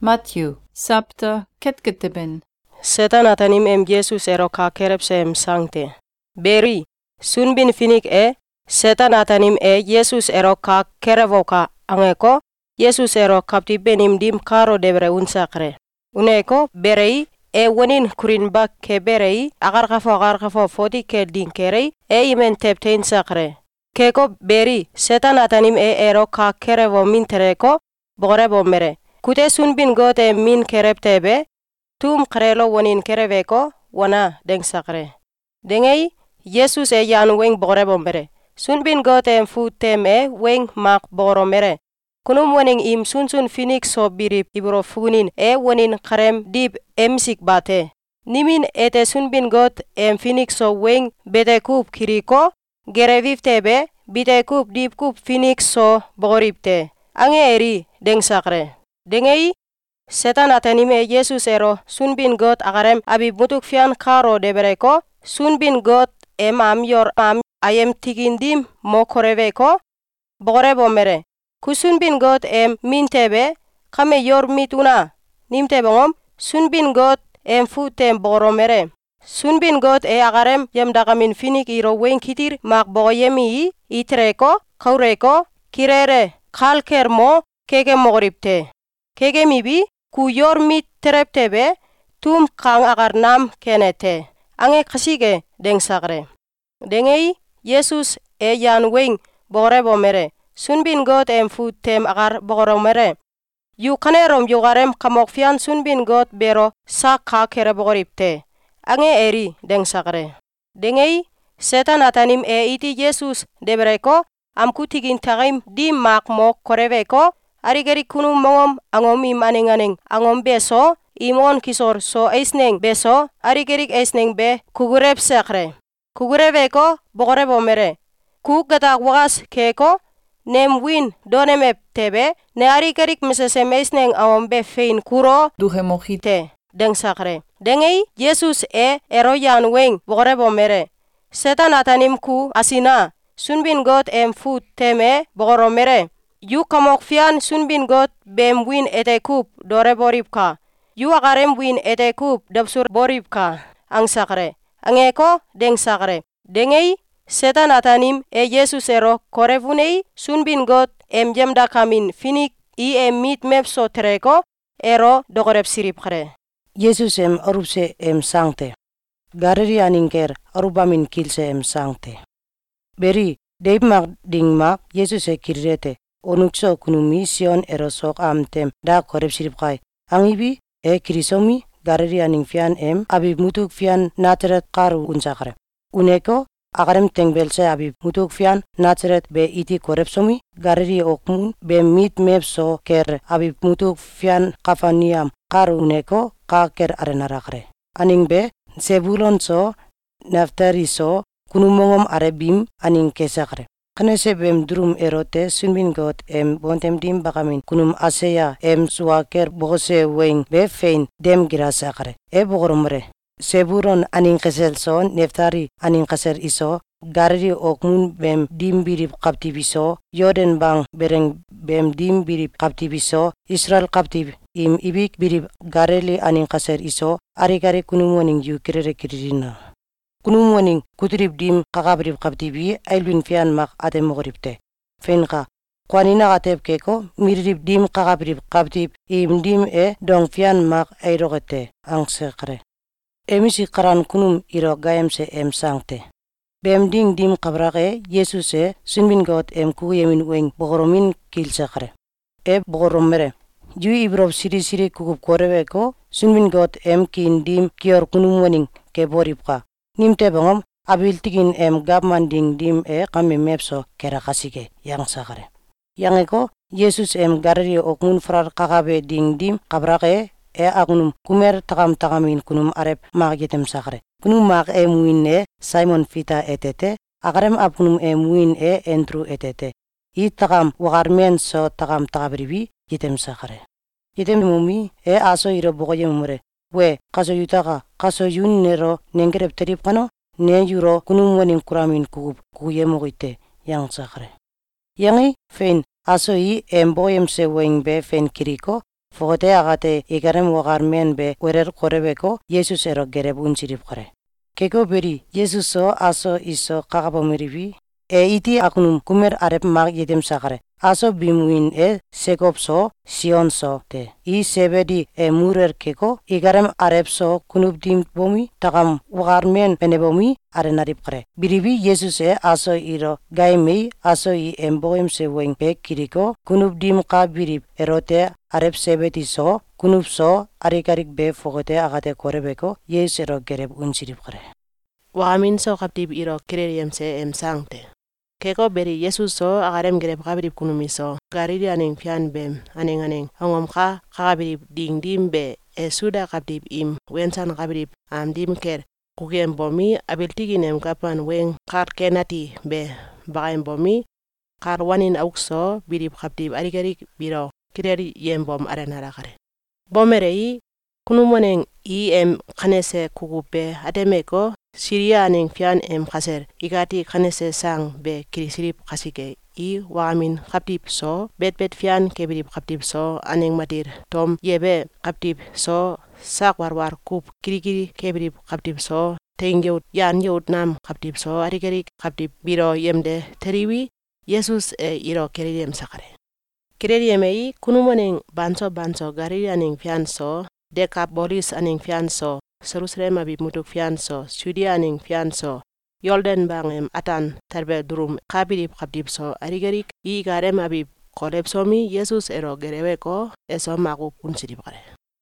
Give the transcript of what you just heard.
Matthew, chapter ketketeben. Setan atanim Jesus ero ka kerepsem sangte. Beri, sunbin finik setan atanim Jesus ero ka kerevoka angeko, Jesus ero kapti benim dim karo debre unsakre. Uneko, berei, wanin kurinba ke berei, agar kafo foti ke dinkerei, imen teptein sakre. Keko beri, setan atanim ero ka kerevo mintereko, bogorebo mere. Kute sunbin gote min kereptebe, tum krelo wanin kereveko, wana deng sakre. Dengei, Jesus yan weng bogorebo mere. Sunbin gote futem weng mak bogoro mere. Kunum waning im sunsun finik so birip ibro funin wanin karem dib emsik bate. Nimin ete sunbin got finik so weng bete kup kiriko, gereviftebe, bite kup dib kup finik so bogoripte. Ange eri deng sakre. Dengei, setan atanime Jesus ero sunbin got agarem abi butuk fian karo debereko, sunbin got am yor ayem tigindim mo koreveko, bogorebo mere. Kusunbin got mintebe, kame yor mituna, nimtebongom, sunbin got futem bogoro mere. Sunbin got agarem yam dagamin finik iro wen kitir mak bogoyemi itreko, kaureko, kirere, kalker mo, kege mogoripte. Kege mibi, ku yor mit tereptebe, tum kang agar nam kenete. Ange kasige deng sagre. Dengei, Jesus yan weng bogorebo mere. Sunbin got futem agar bogoro mere. Yu kanerom yugarem kamokfian sunbin got bero ka kere bogoripte. Ange eri deng sagre. Dengei, setan atanim iti Jesus debreko, amkutigin tagaim di mak mo koreveko, arigeri kunum mongom angom imanenganeng angom beso, imon kisor so eisneng beso, arigerik eisneng be kugurep sekre. Kugureveko bogorebo mere. Kugata wagas keko, nem win donemep tebe, ne arigerik misesem eisneng angom be fein kuro Duhemojite. deng sakre. Dengei, Jesus eroyan weng bogorebo mere. Setan atanim ku asina, sunbin got fut teme bogoro mere. Yu kamok fian sunbin got bem win etekup dore boripka. Yu agarem win etekup dabsur boripka. Ang sakre. Angeko deng sakre. Dengei, setan atanim Jesus ero korevunei sunbin got jemda kamin finik mit mepso tereko ero dogorep siripkre. Jesus orupse sangte. Gareri aninger orubamin kilse sangte. Beri, deib mak ding mak Jesus kirete. Onukso kunu mission erosok amtem da korep siripkai. Angibi kirisomi gareri aning fian abib mutuk fian nateret karu unsakre. Uneko agarem tengbelse abib mutuk fian nateret be iti korepsomi gareri okmun be mit mepso ker abib mutuk fian kafaniam karu uneko ka ker arenarakre. Aning be Zebulon so Naftali so kunumongom arebim aning kesakre. Kanese bem drum erote sunbin got bontem dim bakamin kunum aseya suaker bogose weng be fein dem girasakre. Bogoromre. Seburon aning kesel so Neftari aning keser iso garri okmun bem dim birip kaptibiso Yoden bang bereng bem dim birip kaptibiso Israel kaptib im ibik birip gareli aning keser iso arigari kunumuaning yukirere kiririna. Kunumuaning kutrib dim kakabrib kaptibi ailwin fian mak atemogoripte. Fenka kwanina katep keko mirib dim kakabrib kaptib im dim dong fian mak airogete angsekre. Emisi karan kunum iro gayemse sangte. Bem ding dim kabrake Jesus sunbin got ku yemin weng bogoromin kilsekre. Bogoromere. Ju ibrob siri kukup koreweko sunbin got kin dim kior kunum waning ke boripka. Nimte bangom abil tigin gabman ding dim kami mepso kerakasike yang sakare. Yang eko Jesus garri okmun frar kakabe ding dim kabrake agunum kumer tagamin kunum arep magitem sakre. Kunum mag muin Simon Fita etete, agarem apunum muin Andrew etete. I tagam wagarmen so tagam tagabribi gitem sakre. Gitem mumi aso iro bogoye mumure. We kaso yutaka kaso yun nero nengerep terip kano ne yuro kunum waning kuramin kuyemogoite yang sakre. Yangi fein aso boyem se weng be fen kiriko fogote agate igarem wagarmen be werer korebeko Yesus ero gereb unsirip kore. Keko beri Yesus so aso iso kakapomiribi iti akunum kumer arep mag yetem sakare. Aso bimuin Sekop so Sion so te. Sebedi murer keko igarem arep so kunubdim bomi takam wagarmen penebomi arenarip kare. Biribi Yesus aso iro gaimei aso emboem se weng pe kiriko kunubdim ka birib erote arep sebedi so kunub so arikarik be fogote agate korebeko Yesus ero gereb unsirip kare. Wagamin so kaptib iro kireriem se sangte. Keko beri Yesus so agarem gereb kabirib kunumi so gariri aneng pian bem aneng angom ka kabirib ding dim be suda kaptib im wensan kabirib dim ker kugem bomi abiltiginem kapan weng kar kenati be bagaim bomi kar wanin aukso birib kaptib arigarik biro kireri yembom arenara kare. Bomerei kunumoneng kanese kugupe ademeko Syria aneng pian kaser igati kanese sang be kirisirip kasike wagamin kaptip so bet pian kebirip kaptip so aneng matir tom yebe kaptip so sak warwar kup kiri kebirip kaptip so tengyeut yan yeut nam kaptip so arigerik kaptip biro yemde teriwi Yesus iro keriem sakare. Keriem kunumoneng banso gariri aneng pian so Decapolis aneng pian so Jerusalem abib mutuk pian so Judea aneng pian so Yolden bangem atan terbe durum kabirip kaptip so arigerik igarem abib kolep somi Yesus ero gereweko eso magu punsirip kare.